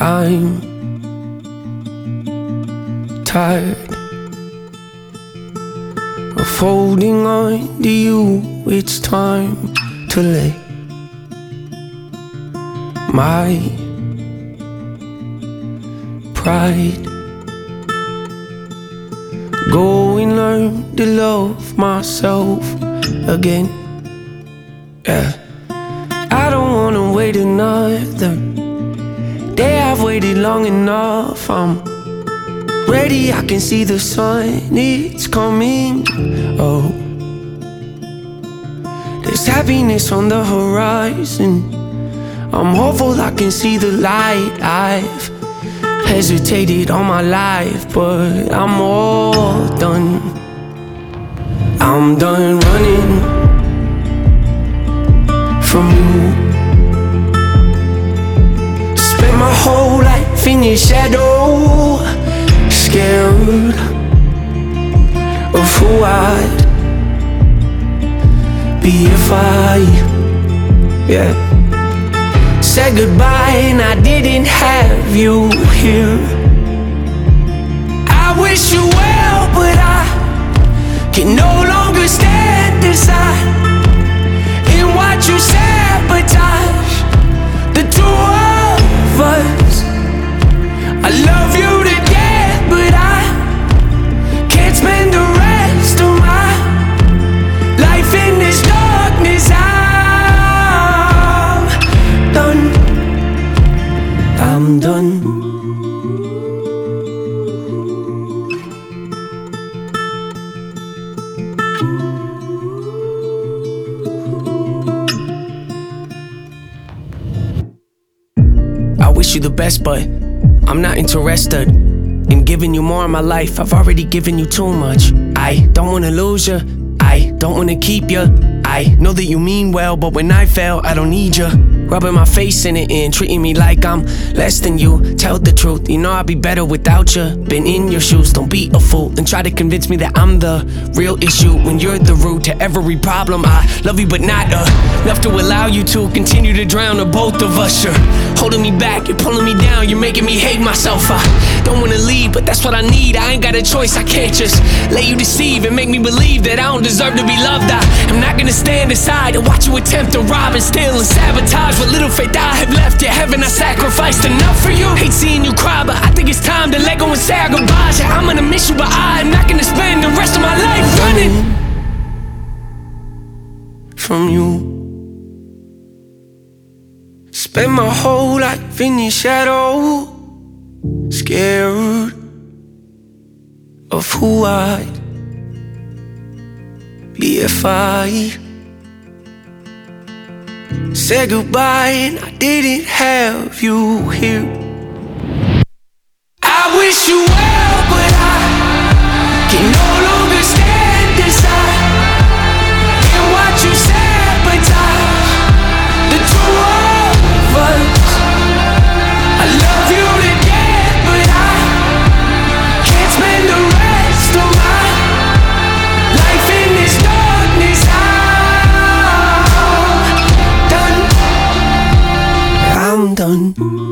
I'm tired of holding on to you. It's time to let my pride go and learn to love myself again. Yeah, I don't wanna wait another day. I've waited long enough. I'm ready, I can see the sun, it's coming. Oh, there's happiness on the horizon. I'm hopeful I can see the light. I've hesitated all my life, but I'm all done. I'm done running from you. Spent my whole life in your shadow, scared of who I'd be if I, said goodbye and I didn't have you here. I wish you well, but I can no longer stand aside and watch you sabotage the two of us. I love you to death, but I can't spend the rest of my life in this darkness. I'm done. I wish you the best, but I'm not interested in giving you more of my life. I've already given you too much. I don't wanna lose you, I don't wanna keep you. I know that you mean well, but when I fail, I don't need you rubbing my face in it and treating me like I'm less than you. Tell the truth, you know I'd be better without you. Been in your shoes, don't be a fool and try to convince me that I'm the real issue when you're the root to every problem. I love you but not enough to allow you to continue to drown the both of us. You're holding me back, you're pulling me down, you're making me hate myself. I don't wanna leave, but that's what I need. I ain't got a choice, I can't just let you deceive and make me believe that I don't deserve to be loved. I am not gonna stand aside and watch you attempt to rob and steal and sabotage what little faith I have left. Yeah, haven't I sacrificed enough for you? Hate seeing you cry, but I think it's time to let go and say our goodbyes. Yeah, I'm gonna miss you, but I'm not gonna spend the rest of my life running from you. Spend my whole life in your shadow, scared of who I'd be if I said goodbye and I didn't have you here. I wish you well, but I can no longer stand aside and watch you sabotage the two of us. I love you to death, but I can't spend the rest of my life in this darkness. I'm done.